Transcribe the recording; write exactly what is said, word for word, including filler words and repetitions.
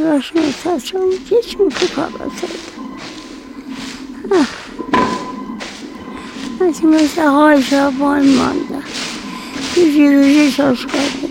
lasciami facciamo dieci minuti qua la sera. Asi مثل حال شبان مانده روزی روزی ساز کرده